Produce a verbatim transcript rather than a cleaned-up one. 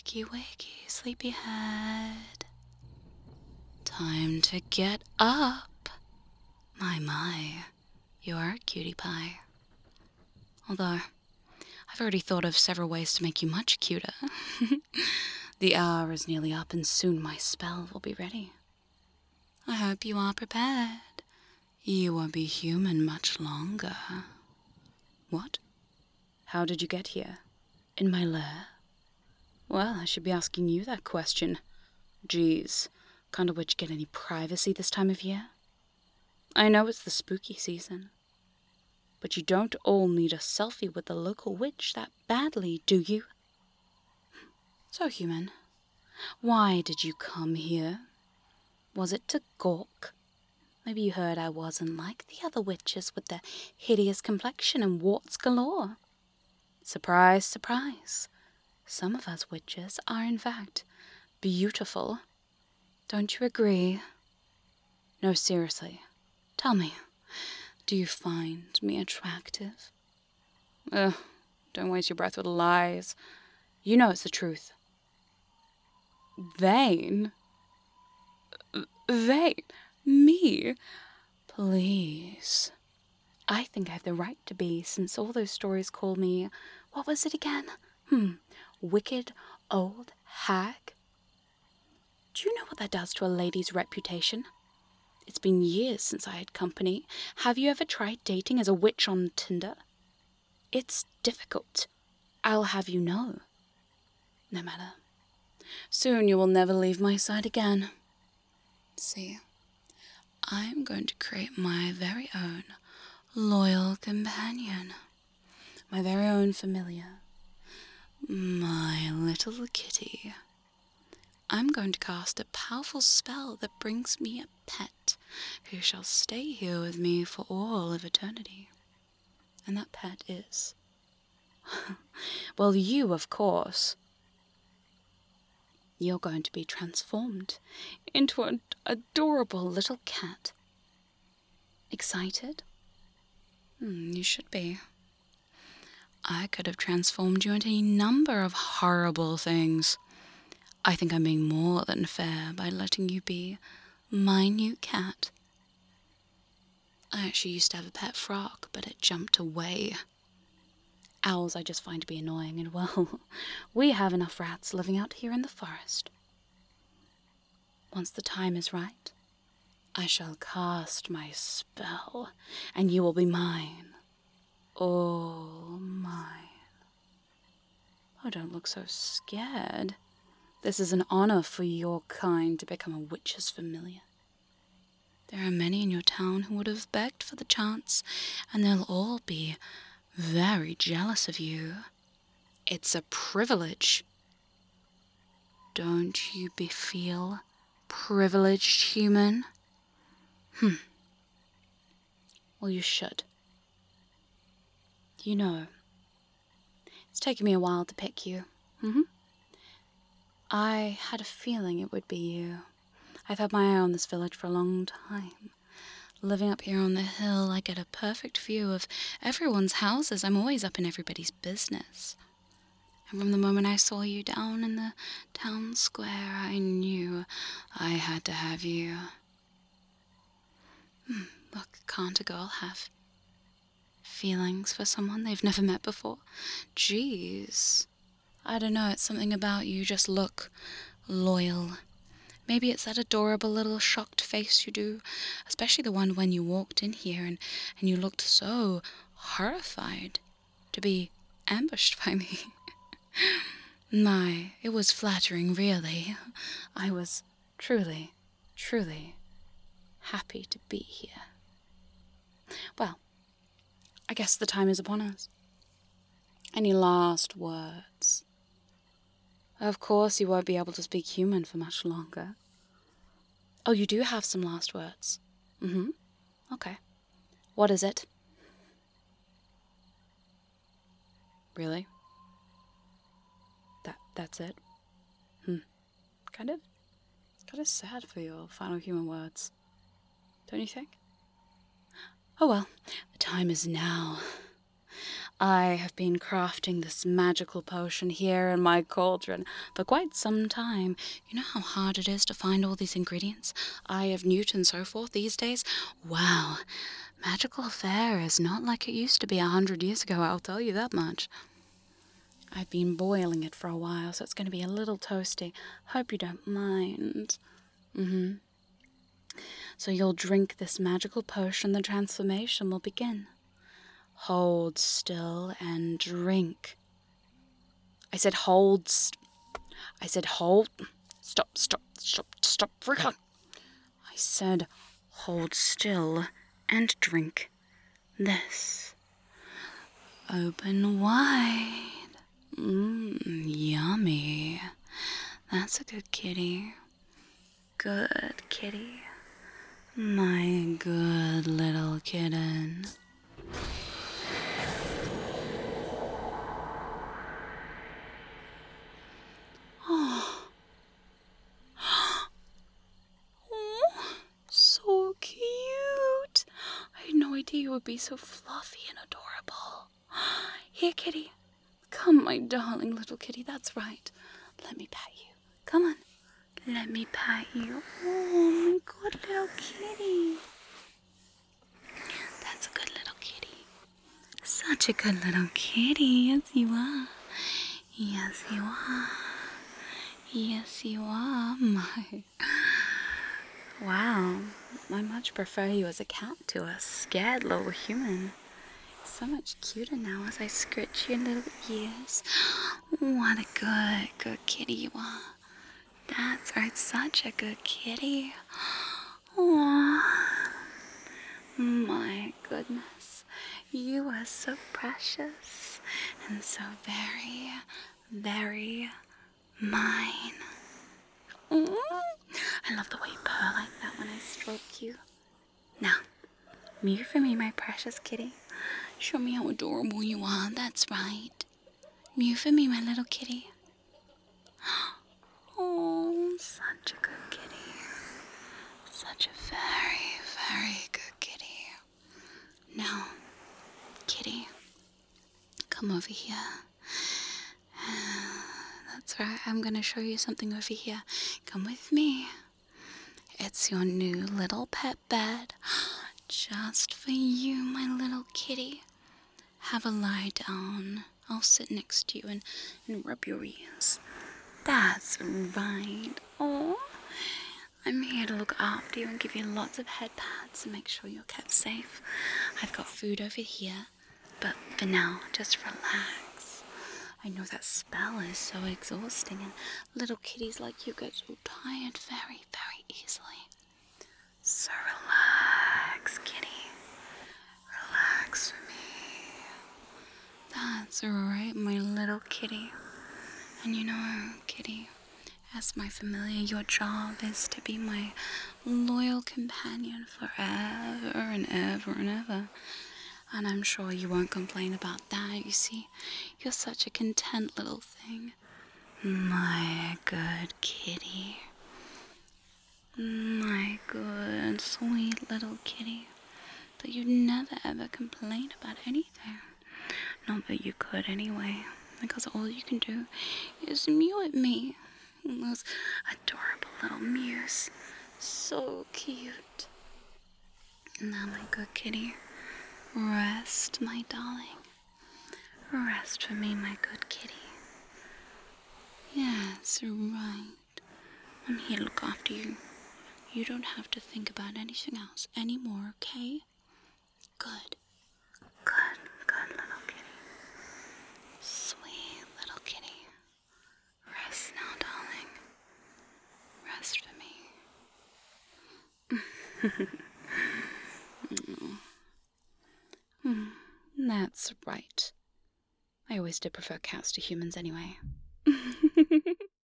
Wakey, wakey, sleepyhead. Time to get up. My, my, you are a cutie pie. Although, I've already thought of several ways to make you much cuter. The hour is nearly up and soon my spell will be ready. I hope you are prepared. You won't be human much longer. What? How did you get here? In my lair? Well, I should be asking you that question. Geez, can't a witch get any privacy this time of year? I know it's the spooky season, but you don't all need a selfie with the local witch that badly, do you? So, human, why did you come here? Was it to gawk? Maybe you heard I wasn't like the other witches with their hideous complexion and warts galore. Surprise, surprise. Some of us witches are, in fact, beautiful. Don't you agree? No, seriously. Tell me, do you find me attractive? Ugh, don't waste your breath with lies. You know it's the truth. Vain? Vain? Me? Please. I think I have the right to be, since all those stories call me... What was it again? Hmm, wicked old hag? Do you know what that does to a lady's reputation? It's been years since I had company. Have you ever tried dating as a witch on Tinder? It's difficult. I'll have you know. No matter. Soon you will never leave my side again. See, I'm going to create my very own loyal companion. My very own familiar. My little kitty. I'm going to cast a powerful spell that brings me a pet who shall stay here with me for all of eternity. And that pet is... well, you, of course. You're going to be transformed into an adorable little cat. Excited? Hmm, you should be. I could have transformed you into any number of horrible things. I think I'm being more than fair by letting you be my new cat. I actually used to have a pet frog, but it jumped away. Owls I just find to be annoying, and well, we have enough rats living out here in the forest. Once the time is right, I shall cast my spell, and you will be mine. All mine. Oh, don't look so scared. This is an honor for your kind to become a witch's familiar. There are many in your town who would have begged for the chance, and they'll all be very jealous of you. It's a privilege. Don't you be feel privileged, human? Hmm. Well, you should. You know, it's taken me a while to pick you. Mm-hmm. I had a feeling it would be you. I've had my eye on this village for a long time. Living up here on the hill, I get a perfect view of everyone's houses. I'm always up in everybody's business. And from the moment I saw you down in the town square, I knew I had to have you. Hmm, look, can't a girl have feelings for someone they've never met before? Jeez. I don't know, it's something about you just look loyal. Maybe it's that adorable little shocked face you do, especially the one when you walked in here and, and you looked so horrified to be ambushed by me. My, it was flattering, really. I was truly, truly happy to be here. Well, I guess the time is upon us. Any last words? Of course you won't be able to speak human for much longer. Oh, you do have some last words. Mm-hmm. Okay. What is it? Really? That that's it? Hmm. Kind of kind of sad for your final human words. Don't you think? Oh well, the time is now. I have been crafting this magical potion here in my cauldron for quite some time. You know how hard it is to find all these ingredients? Eye of Newt and so forth these days? Wow, magical fare is not like it used to be a hundred years ago, I'll tell you that much. I've been boiling it for a while, so it's going to be a little toasty. Hope you don't mind. Mm-hmm. So you'll drink this magical potion, the transformation will begin. Hold still and drink. I said hold. St- I said hold. Stop, stop, stop, stop. I said hold still and drink this. Open wide. Mmm, yummy. That's a good kitty. Good kitty. My good little kitten. Oh. Oh, so cute. I had no idea you would be so fluffy and adorable. Here, kitty. Come, my darling little kitty. That's right. Let me pat you. Come on. Let me pat you. Oh, my good little kitty. That's a good little kitty. Such a good little kitty. Yes, you are. Yes, you are. Yes, you are, my... Wow. I much prefer you as a cat to a scared little human. So much cuter now as I scratch your little ears. What a good, good kitty you are. That's right, such a good kitty. Aww. My goodness. You are so precious and so very, very mine. Mm. I love the way you purr like that when I stroke you. Now, mew for me, my precious kitty. Show me how adorable you are. That's right. Mew for me, my little kitty. Oh, such a good kitty. Such a very, very good kitty. Now, kitty, come over here. That's right, I'm going to show you something over here. Come with me. It's your new little pet bed. Just for you, my little kitty. Have a lie down. I'll sit next to you and, and rub your ears. That's right. Oh, I'm here to look after you and give you lots of head pats and make sure you're kept safe. I've got food over here, but for now, just relax. I know that spell is so exhausting and little kitties like you get so tired very, very easily. So relax, kitty. Relax for me. That's right, my little kitty. And you know, kitty, as my familiar, your job is to be my loyal companion forever and ever and ever. And I'm sure you won't complain about that. You see, you're such a content little thing. My good kitty. My good, sweet little kitty. That you'd never ever complain about anything. Not that you could anyway, because all you can do is mew at me. And those adorable little mews. So cute. Now, my good kitty, rest, my darling. Rest for me, my good kitty. Yes, right. I'm here to look after you. You don't have to think about anything else anymore, okay? Good. Good, good little kitty. Sweet little kitty. Rest now, darling. Rest for me. mm. That's right. I always did prefer cats to humans anyway.